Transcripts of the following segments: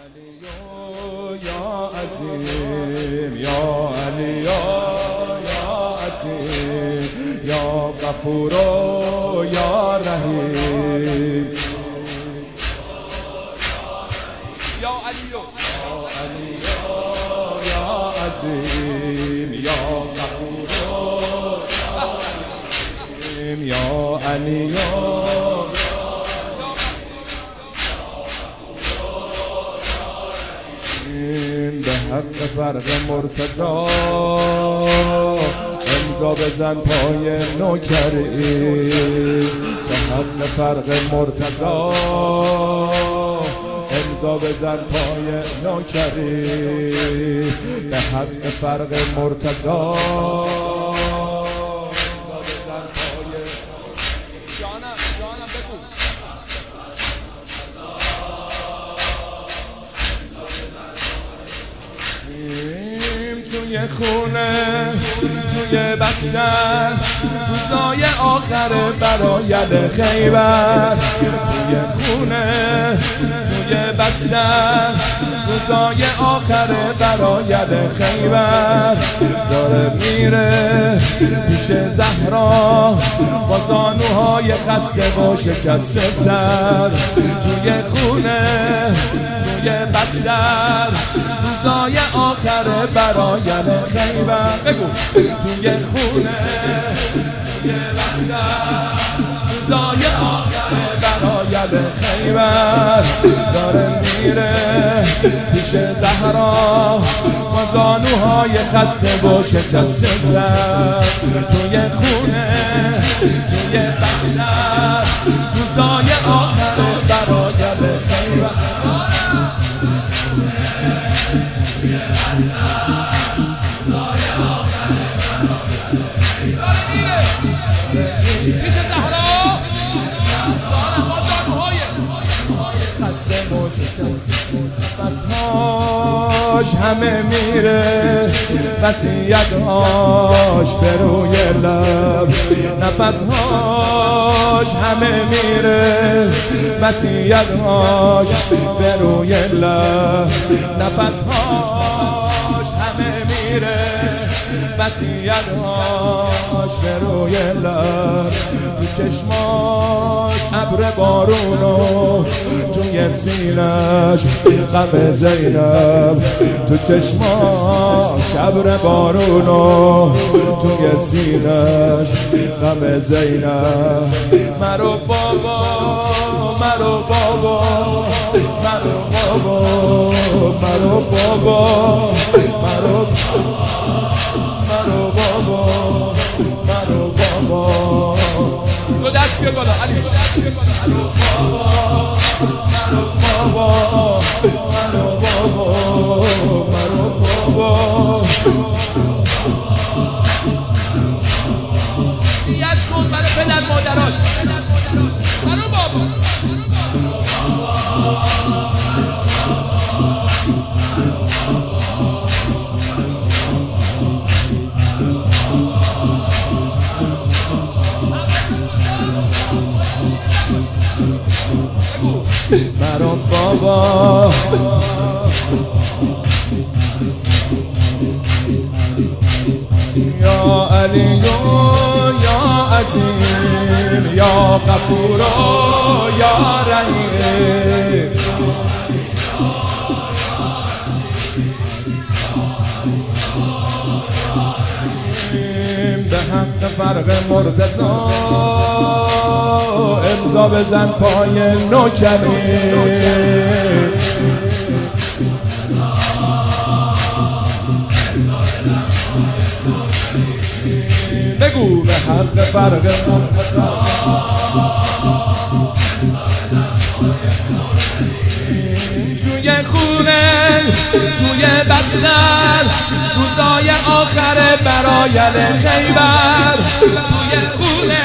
یا عظیم یا علی یا عظیم یا غفور یا رحیم یا علی یا عظیم یا غفور یا علی به حق فرق مرتضی امضا بزن پای نوکری به حق فرق مرتضی امضا بزن پای نوکری به حق فرق مرتضی توی خونه توی بستر روزای آخر برآید خیبر توی خونه توی بستر روزای آخر برآید خیبر داره میره پیش زهرا با زانوهای خسته و شکسته سر توی خونه توی بستر روزای آخر برآید خیبر بگو توی خونه توی بستر روزای آخر برآید خیبر داره میره پیش زهرا با زانوهای خسته و شکسته سر توی خونه توی بستر روزای آخر برآید خیبر پیش زهرا نفسهاش همه میره وصیت‌هاش به روی لب نفسهاش همه میره وصیت‌هاش به روی لب نفسهاش همه میره وصیت‌هاش به روی لب تو چشماش ابر بارونو توی سینش غم زینب تو چشماش ابر بارونو توی سینش غم زینب مرو بابا مرو بابا مرو بابا مرو بابا مرو بابا مرو بابا دو دست بیا بالا علی مرو بابا مرو بابا مرو بابا مرو بابا نیت کن برای پدر مادرات مرو بابا مرو بابا یا علی یا عظیم یا غفور یا رحیم به حق فرق مرتضی امضا بزن پای نوکری بگو به حق فرق مرتضی توی خونه توی بستر روزای آخر برآید خیبر توی خونه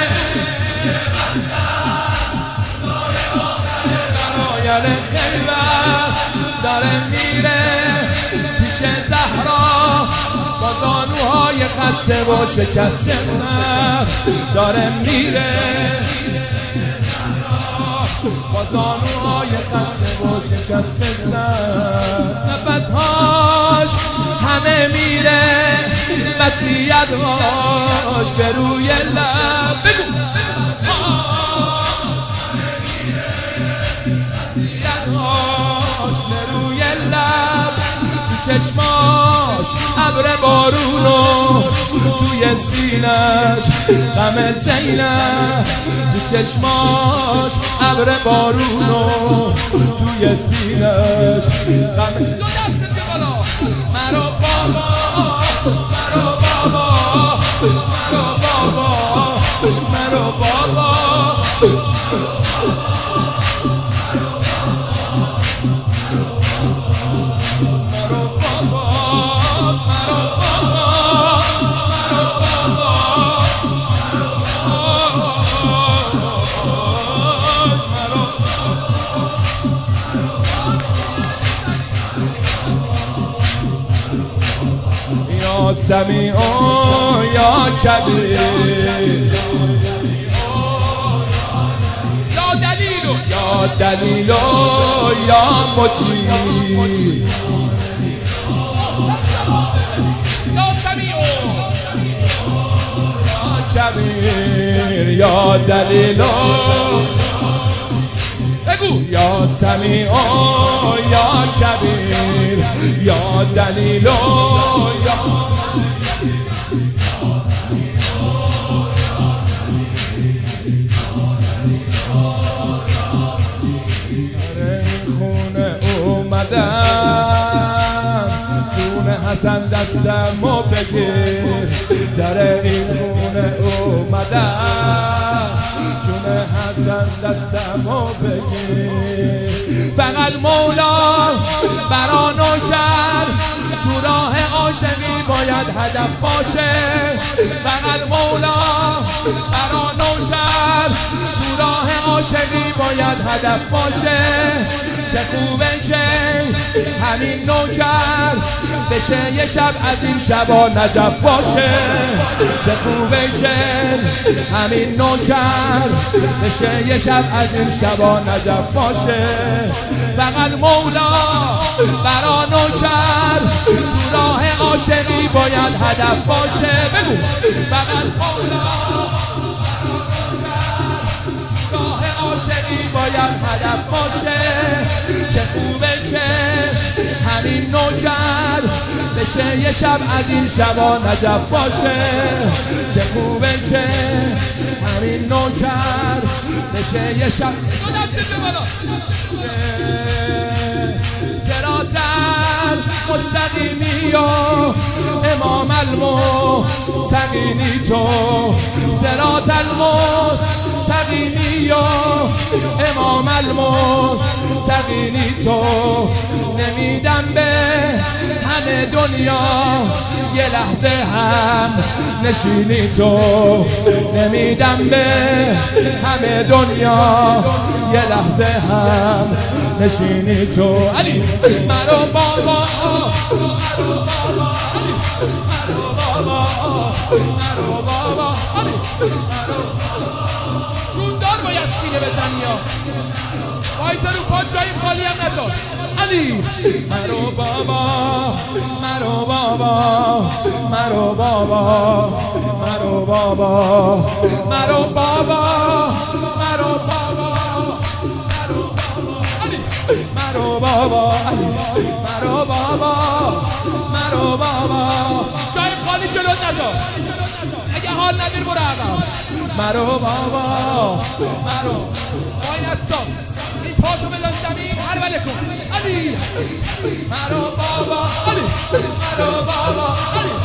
برآید خیبر داره میره پیش زهرا با زانوهای خسته و شکسته سر داره میره با زانوهای خسته و شکسته نشسته سر نفسهاش همه میره وصیت‌هاش به روی لب بگو وصیت‌هاش به روی لب تو چشماش ابر بارونو توی سینش غم زینب تو چشماش ابر بارونو توی سینش غم دو دست دیگه بالا مرا بابا مرا بابا مرا بابا مرا بابا یا سمیع یا کبیر یا دلیل یا دلیل یا مجید یا سمیع یا کبیر یا دلیل بگو یا سمیع یا کبیر یا دلیل یا خونه اومدم جون حسن دستمو بگیر در این خونه اومدم جون حسن دستمو بگیر فقط مولا برا نوکر تو راه عاشقی باید هدف باشه فقط مولا برا نوکر تو راه عاشقی باید هدف باشه چه خوبه که همین نوکر بشه یه شب از این شبا نجف باشه چه خوبه که همین نوکر بشه یه شب از این شبا نجف باشه فقط مولا برا نوکر تو راه عاشقی باید هدف باشه بگو فقط مولا راه عاشقی باید هدف باشه چه خوبه که همین نوکر بشه یه شب از این شبا نجف باشه چه خوبه که همین نوکر بشه یه شب صراطاً مستقیمی و امام المتقینی تو صراطاً مستقیمی و امام المتقینی تو نمیدم به همه دنیا یه لحظه هم نشینی تو نمیدم به همه دنیا یه لحظه هم نشینی تو علی مرو بابا مرو بابا علی مرو بابا مرو بابا علی مرو چون دار باید سینه بزنی یا وایسا رو پا جای خالی هم نذار علی مرو بابا مرو بابا مرو بابا مرو بابا مرو بابا مرو بابا مرو بابا علی مرو بابا مرو بابا جای خالی جلوت نذار اگه حال نداری برو عقب مرو بابا مرو وای نسا این پاتو بزن زمین هربله کن علی مرو بابا علی مرو بابا علی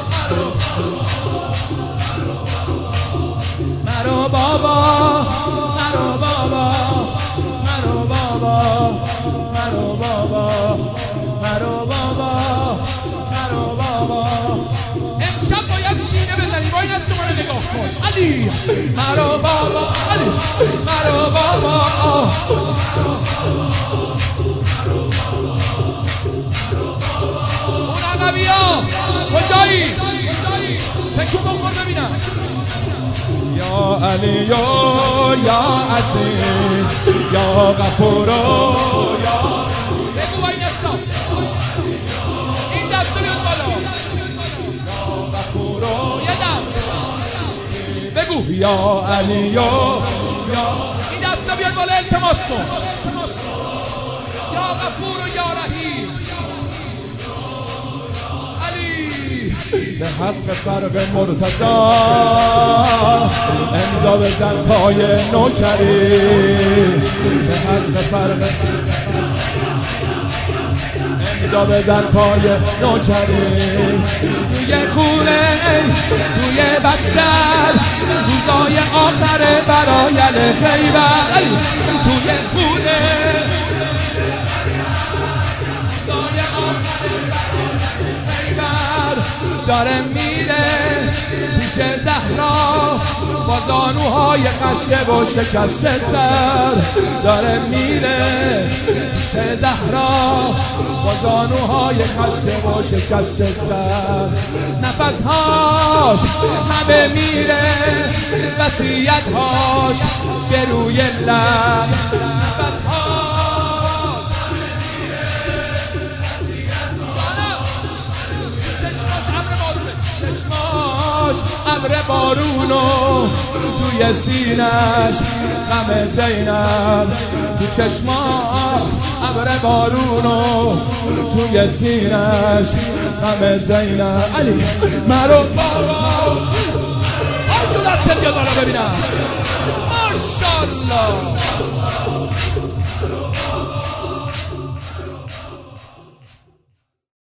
مرو بابا مرو بابا مرو بابا مرو بابا مرو بابا مرو بابا امشب باید سینه بزنی وای نسا منو نگاه کن علی مرو بابا علی مرو بابا اون عقبی ها کجایی تکون بخور ببینم یا علی یا عزیز یا غفور یا یا علی یا این دسته بیاد بالا التماس کن یا غفور و یا رحیم علی به حق فرق مرتضی امضا بزن پای نوکری به حق فرق امضا بزن پای نوکری توی خونه توی بستر روزای آخر برای خیبر توی خونه روزای آخر برای خیبر داره میره پیش زهرا با زانوهای خسته و شکسته سر داره میره پیش زهرا با زانوهای خسته و شکسته سر نفسهاش همه میره وصیتهاش به روی لب نفسهاش همه میره چشماش ابر بارونو توی سینش غم زینب تو چشماش ابر بارونو توی سینش غم زینب علی مرو بابا دو دست بیاد بالا ببینم ماشاءالله